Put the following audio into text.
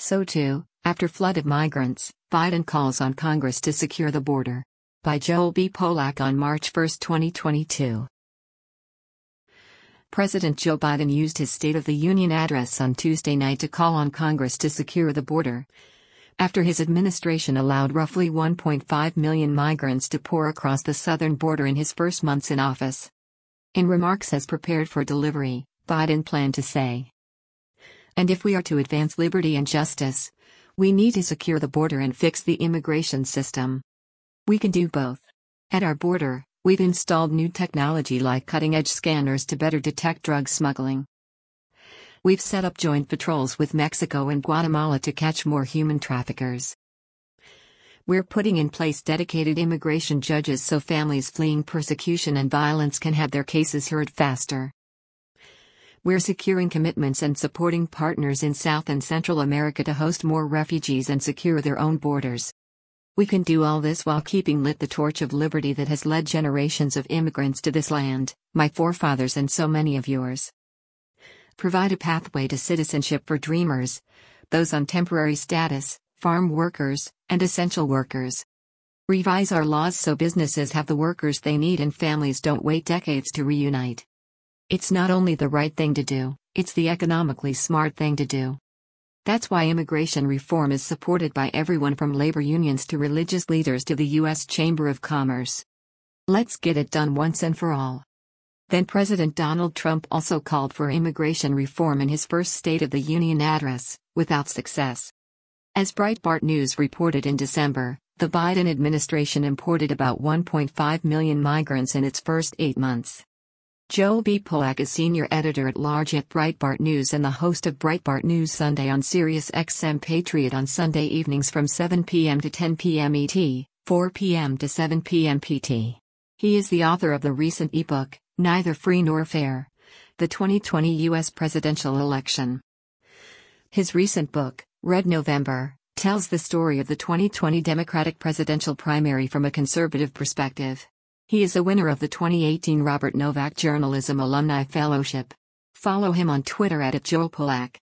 So too, after flood of migrants, Biden calls on Congress to secure the border. By Joel B. Polak on March 1, 2022. President Joe Biden used his State of the Union address on Tuesday night to call on Congress to secure the border, after his administration allowed roughly 1.5 million migrants to pour across the southern border in his first months in office. In remarks as prepared for delivery, Biden planned to say, "And if we are to advance liberty and justice, we need to secure the border and fix the immigration system. We can do both. At our border, we've installed new technology like cutting-edge scanners to better detect drug smuggling. We've set up joint patrols with Mexico and Guatemala to catch more human traffickers. We're putting in place dedicated immigration judges so families fleeing persecution and violence can have their cases heard faster. We're securing commitments and supporting partners in South and Central America to host more refugees and secure their own borders. We can do all this while keeping lit the torch of liberty that has led generations of immigrants to this land, my forefathers and so many of yours. Provide a pathway to citizenship for dreamers, those on temporary status, farm workers, and essential workers. Revise our laws so businesses have the workers they need and families don't wait decades to reunite. It's not only the right thing to do, it's the economically smart thing to do. That's why immigration reform is supported by everyone from labor unions to religious leaders to the U.S. Chamber of Commerce. Let's get it done once and for all." Then President Donald Trump also called for immigration reform in his first State of the Union address, without success. As Breitbart News reported in December, the Biden administration imported about 1.5 million migrants in its first 8 months. Joel B. Polak is senior editor-at-large at Breitbart News and the host of Breitbart News Sunday on Sirius XM Patriot on Sunday evenings from 7 p.m. to 10 p.m. ET, 4 p.m. to 7 p.m. PT. He is the author of the recent ebook, Neither Free Nor Fair: The 2020 U.S. Presidential Election. His recent book, Red November, tells the story of the 2020 Democratic presidential primary from a conservative perspective. He is a winner of the 2018 Robert Novak Journalism Alumni Fellowship. Follow him on Twitter @JoelPolak.